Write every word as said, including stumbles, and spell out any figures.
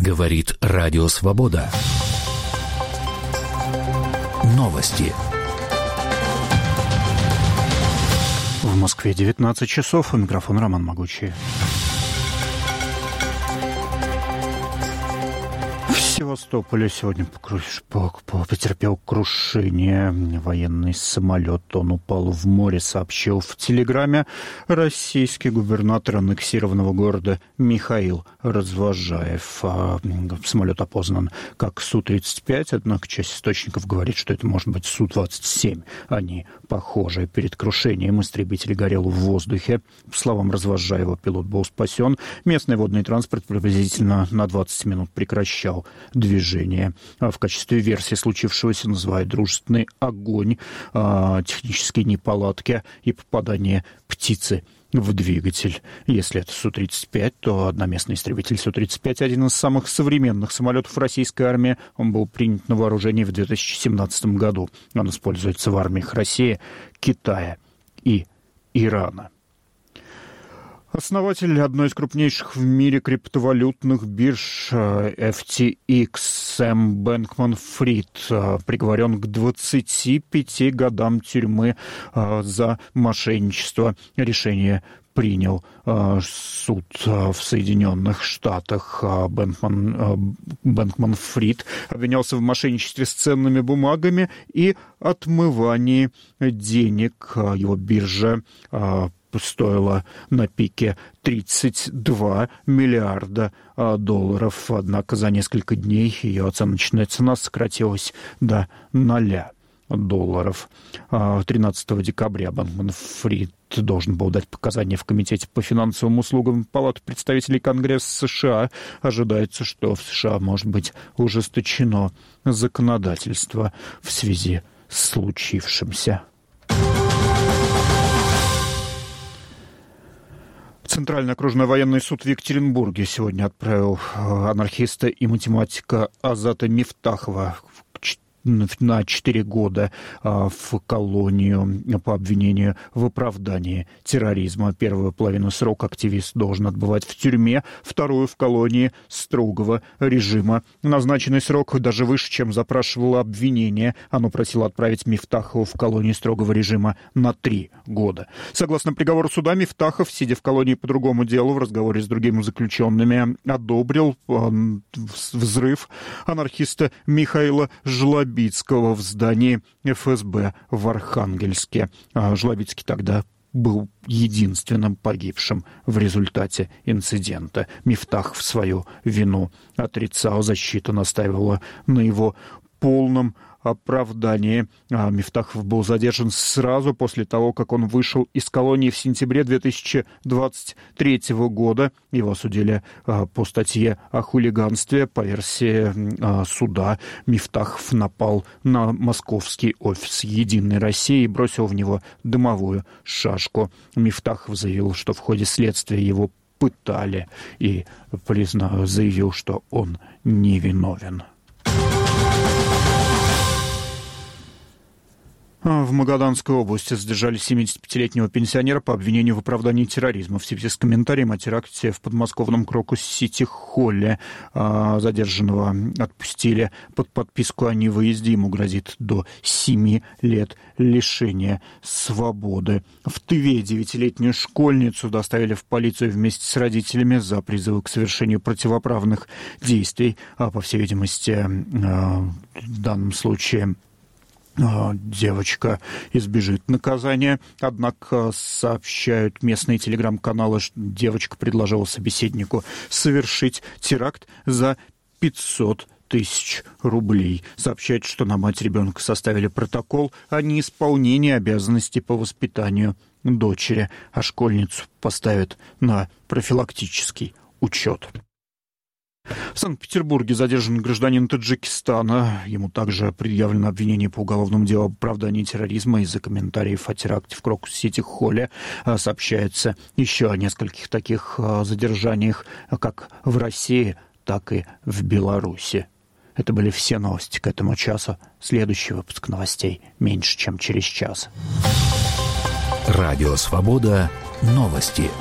Говорит Радио Свобода. Новости. В Москве девятнадцать часов. У микрофона Роман Могучий. В Севастополе сегодня потерпел крушение военный самолет. Он упал в море, сообщил в Телеграме российский губернатор аннексированного города Михаил Развозжаев. Самолет опознан как Су тридцать пять, однако часть источников говорит, что это может быть Су двадцать семь. Они похожи. Перед крушением истребитель горел в воздухе. По словам Развозжаева, пилот был спасен. Местный водный транспорт приблизительно на двадцать минут прекращал движение. В качестве версии случившегося называют дружественный огонь, технические неполадки и попадание птицы в двигатель. Если это Су тридцать пять, то одноместный истребитель Су тридцать пять один из самых современных самолетов российской армии. Он был принят на вооружение в две тысячи семнадцатом году. Он используется в армиях России, Китая и Ирана. Основатель одной из крупнейших в мире криптовалютных бирж эф ти экс Сэм Бэнкман-Фрид приговорен к двадцати пяти годам тюрьмы за мошенничество. Решение принял суд в Соединенных Штатах. Бэнкман, Бэнкман-Фрид обвинялся в мошенничестве с ценными бумагами и отмывании денег. Его биржа стоила на пике тридцать два миллиарда долларов. Однако за несколько дней ее оценочная цена сократилась до ноля долларов. тринадцатого декабря Бэнкман-Фрид должен был дать показания в Комитете по финансовым услугам Палаты представителей Конгресса США. Ожидается, что в США может быть ужесточено законодательство в связи с случившимся. Центральный окружной военный суд в Екатеринбурге сегодня отправил анархиста и математика Азата Мифтахова на четыре года в колонию по обвинению в оправдании терроризма. Первую половину срока активист должен отбывать в тюрьме, вторую в колонии строгого режима. Назначенный срок даже выше, чем запрашивало обвинение. Оно просило отправить Мифтахова в колонию строгого режима на три года. Согласно приговору суда, Мифтахов, сидя в колонии по другому делу, в разговоре с другими заключенными, одобрил взрыв анархиста Михаила Жлобицкого в здании эф эс бэ в Архангельске. Жлобицкий тогда был единственным погибшим в результате инцидента. Мифтахов свою вину отрицал, защита настаивала на его полном оправдании. Мифтахов был задержан сразу после того, как он вышел из колонии в сентябре две тысячи двадцать третьего года. Его осудили по статье о хулиганстве. По версии суда, Мифтахов напал на московский офис «Единой России» и бросил в него дымовую шашку. Мифтахов заявил, что в ходе следствия его пытали, и признал, заявил, что он невиновен. В Магаданской области задержали семидесятипятилетнего пенсионера по обвинению в оправдании терроризма. В связи с комментарием о теракте в подмосковном Крокус-Сити-Холле задержанного отпустили под подписку о невыезде. Ему грозит до семи лет лишения свободы. В Тыве девятилетнюю школьницу доставили в полицию вместе с родителями за призывы к совершению противоправных действий. По всей видимости, в данном случае девочка избежит наказания. Однако, сообщают местные телеграм-каналы, что девочка предложила собеседнику совершить теракт за пятьсот тысяч рублей. Сообщают, что на мать ребенка составили протокол о неисполнении обязанностей по воспитанию дочери, а школьницу поставят на профилактический учет. В Санкт-Петербурге задержан гражданин Таджикистана. Ему также предъявлено обвинение по уголовному делу об оправдании терроризма из-за комментариев о теракте в Крокус-Сити-Холле. Сообщается еще о нескольких таких задержаниях как в России, так и в Беларуси. Это были все новости к этому часу. Следующий выпуск новостей меньше, чем через час. Радио «Свобода». Новости.